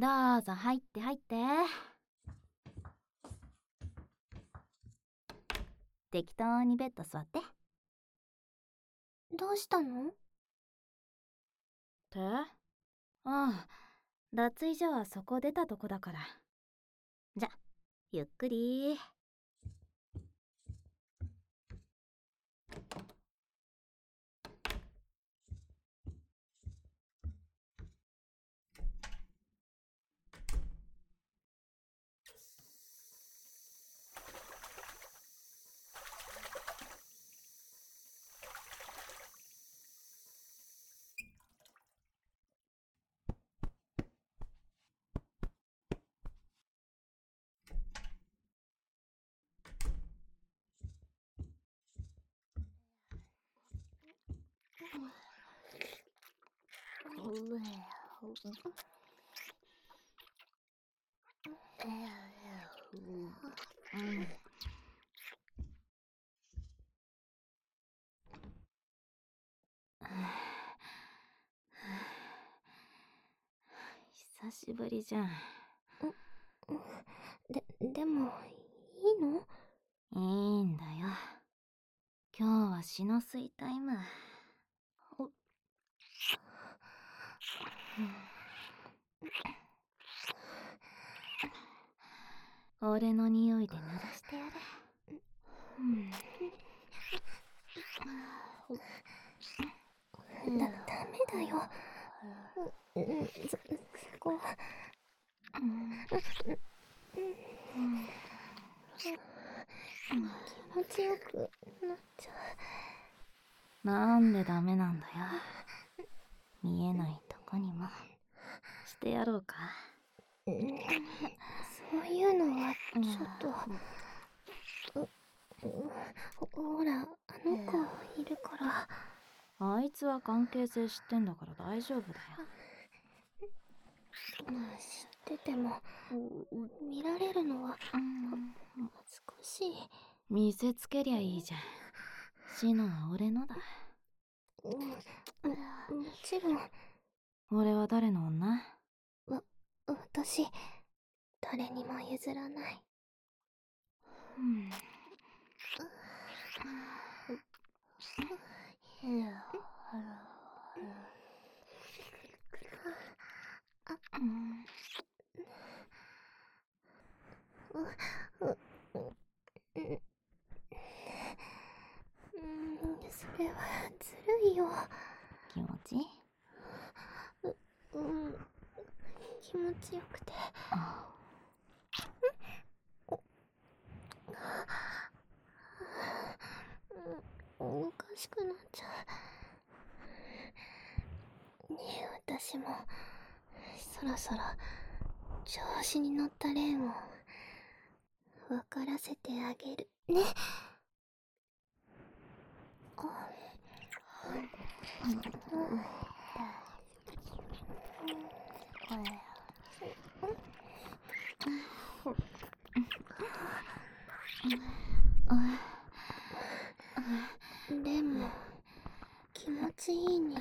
どうぞ入って入って。適当にベッド座って。 どうしたの？ ってああ、脱衣所はそこ出たとこだから。じゃ、ゆっくり。久しぶりじゃん。 でも、いいの？ いいんだよ。今日は死の睡タイム。俺の匂いで濡らしてやる。 ダメだよ。そこは。気持ちよくなっちゃう。 なんでダメなんだよ。見えないとこにもしてやろうか。 そういうのはちょっと。ほら、あの子いるから。 あいつは関係性知ってんだから大丈夫だよ。 知ってても見られるのは少し。 見せつけりゃいいじゃん。シノは俺のだ。 もちろん。 俺は誰の女？ 私、誰にも譲らない。それはずるいよ。 気持ち？ 気持ちよくて。おかしくなっちゃう。ねえ、私もそろそろ調子に乗ったレンを分からせてあげるね。レンも気持ちいいになって。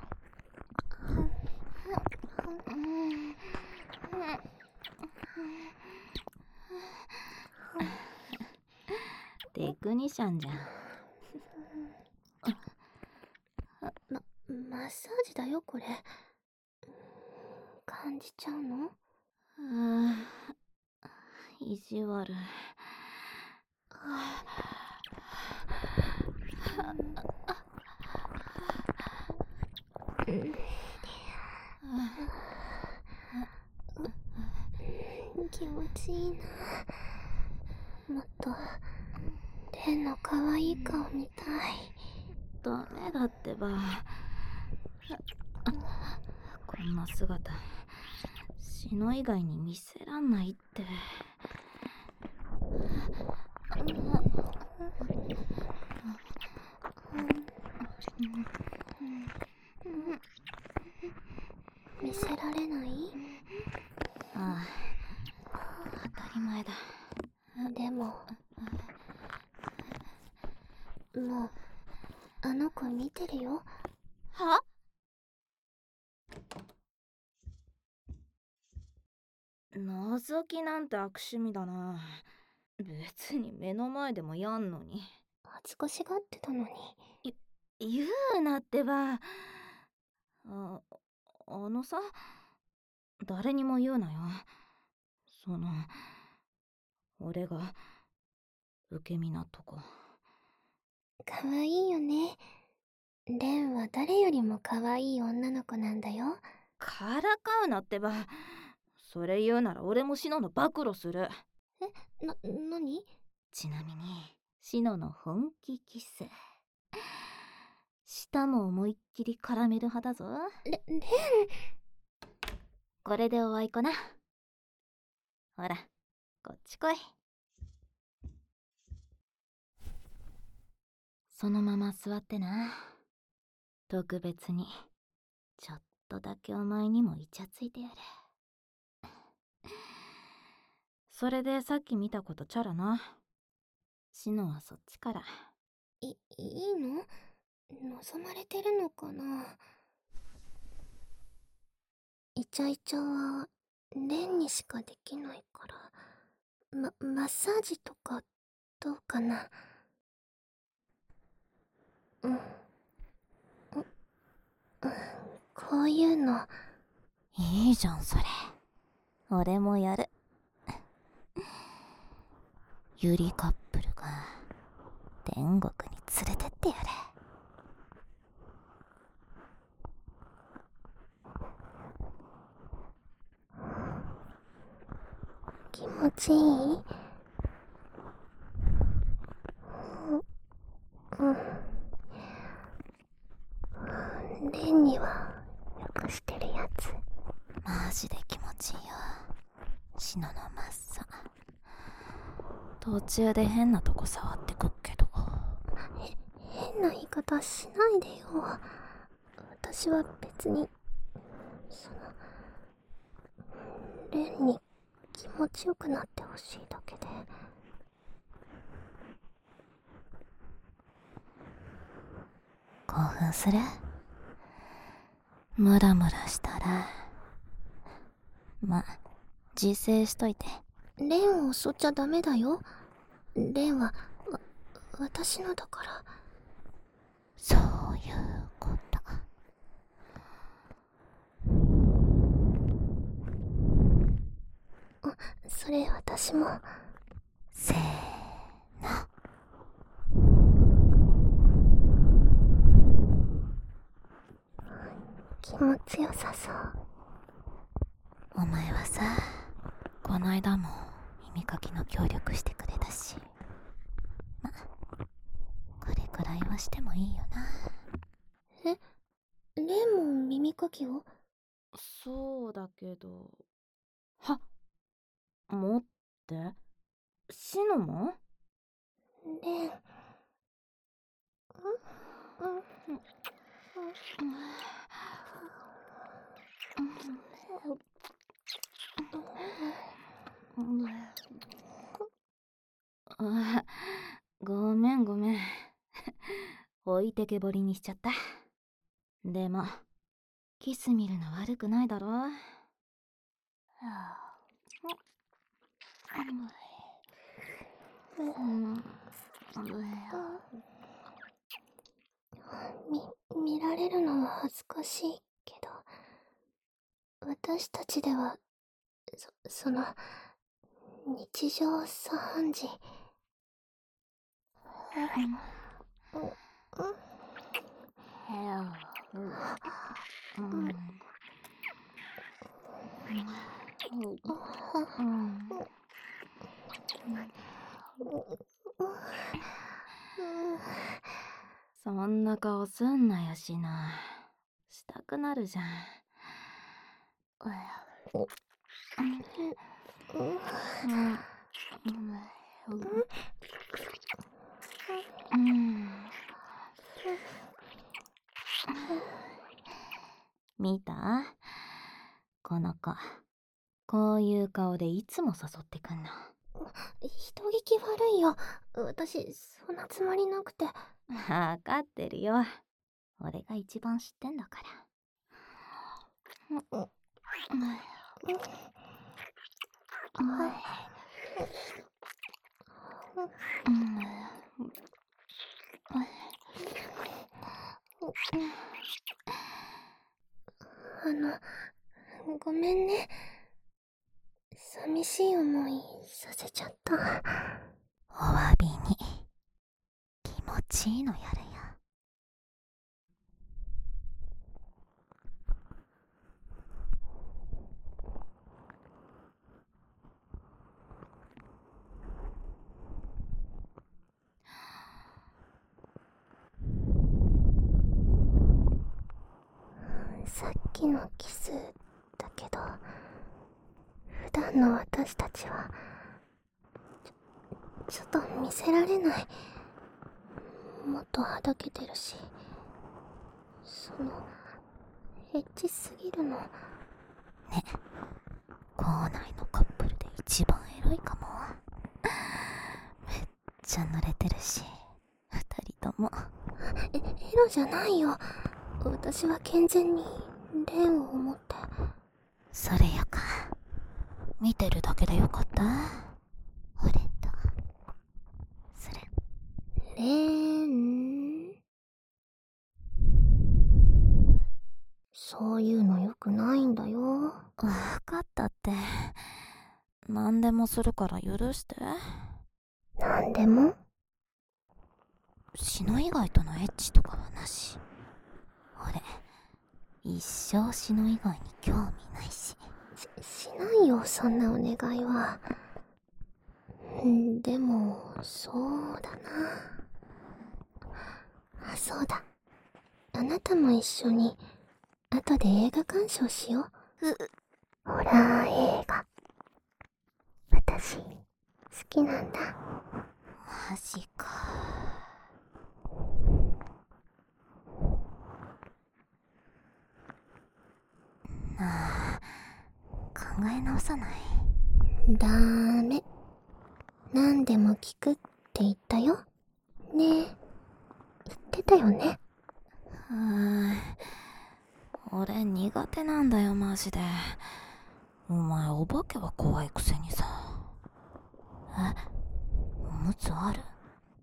テクニシャンじゃん。 マッサージだよこれ。感じちゃうの？ 意地悪。 気持ちいいな。もっとレンの可愛い顔見たい。 ダメだってば。こんな姿シノ以外に見せらんないって。 見せられない？ ああ、当たり前だ。 でももうあの子見てるよ。 は？ 覗きなんて悪趣味だな。別に目の前でもやんのに。 恥ずかしがってたのに。 言うなってば。あのさ、誰にも言うなよ。俺が受け身なとこ。 かわいいよね。レンは誰よりもかわいい女の子なんだよ。 からかうなってば。それ言うなら俺もシノの暴露する。 何？ ちなみにシノの本気キス、舌も思いっきり絡める派だぞ。 レン。 これでおあいこな。ほら、こっち来い。そのまま座ってな。特別にちょっとだけお前にもイチャついてやる。それでさっき見たことチャラな。シノはそっちから。 いいの？望まれてるのかな？イチャイチャはレンにしかできないから、マッサージとかどうかな？こういうの。 いいじゃんそれ。俺もやる。ユリカップルが天国に連れてってやれ。 気持ちいい？レンにはよくしてるやつ。 マジで気持ちいいよ。シノのマッサ。途中で変なとこ触ってくっけど。 変な言い方しないでよ。私は別にレンに気持ちよくなってほしいだけで。 興奮する？ムラムラしたら自制しといて。 レンを襲っちゃダメだよ。レンは私のだから。 そういうこと。 それ私も。 せーの。 気持ちよさそう。 お前はさ、こないだも耳かきの協力してくれたし、これくらいはしてもいいよな。 レンも耳かきを？ そうだけど。持って。シノも？ レン。 ごめん。置いてけぼりにしちゃった。でもキス見るの悪くないだろ。 見られるのは恥ずかしいけど、私たちでは日常茶飯事。 そんな顔すんなよシノ。したくなるじゃん。見た？この子、こういう顔でいつも誘ってくんの。 人聞き悪いよ。私そんなつもりなくて。 わかってるよ。俺が一番知ってんだから。 ごめんね。寂しい思いさせちゃった。 お詫びに気持ちいいのやるよ。 さっきのキスだけど、普段の私たちはちょっと見せられない。もっとはだけてるし、エッチすぎるの。 ね、校内のカップルで一番エロいかも。めっちゃ濡れてるし、二人とも。 エロじゃないよ。私は健全に霊を思って。 それよか。見てるだけでよかった。俺とそれ。 そういうの良くないんだよ。 わかったって。何でもするから許して。 なんでも？ シノ以外とのエッチとかはなし。俺、一生シノ以外に興味ないし。 しないよ、そんなお願いは。でも、そうだな。あ、そうだ。あなたも一緒に、後で映画鑑賞しよう。ホラー映画。私、好きなんだ。 マジか。なあ、考え直さない？ ダメ。何でも聞くって言ったよ。ねえ、言ってたよね。 俺苦手なんだよマジで。お前お化けは怖いくせにさ。おむつある？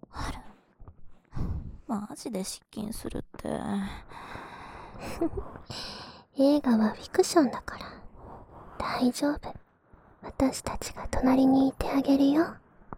マジで失禁するって。 映画はフィクションだから大丈夫。私たちが隣にいてあげるよ。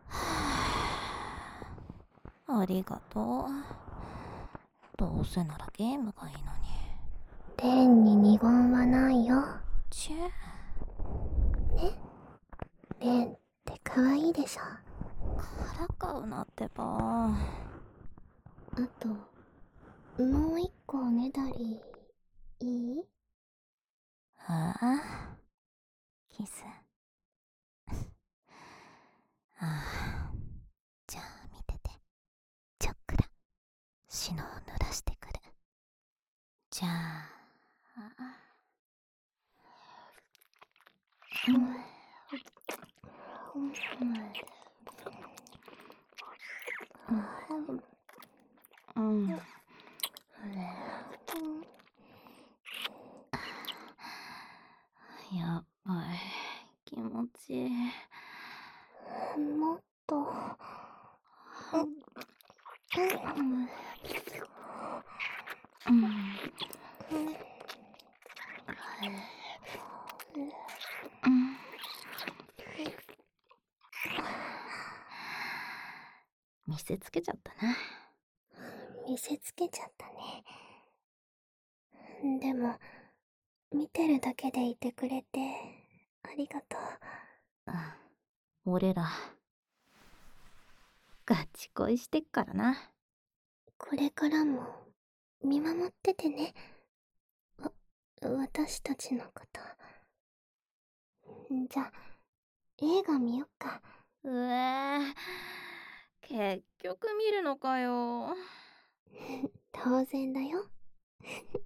ありがとう。どうせならゲームがいいのに。 レンに二言はないよ。 チェね、レンって可愛いでしょ。 からかうなってば。 あともう一個おねだりいい？ ああ、キス。じゃあ見てて。ちょっくらシノを濡らしてくる。じゃあ。やばい、気持ちいい。 もっと。 見せつけちゃったな。 見せつけちゃったね。でも見てるだけでいてくれてありがとう。 俺らガチ恋してっからな。 これからも見守っててね。私たちのこと。じゃあ映画見よっか。 結局見るのかよ。 当然だよ。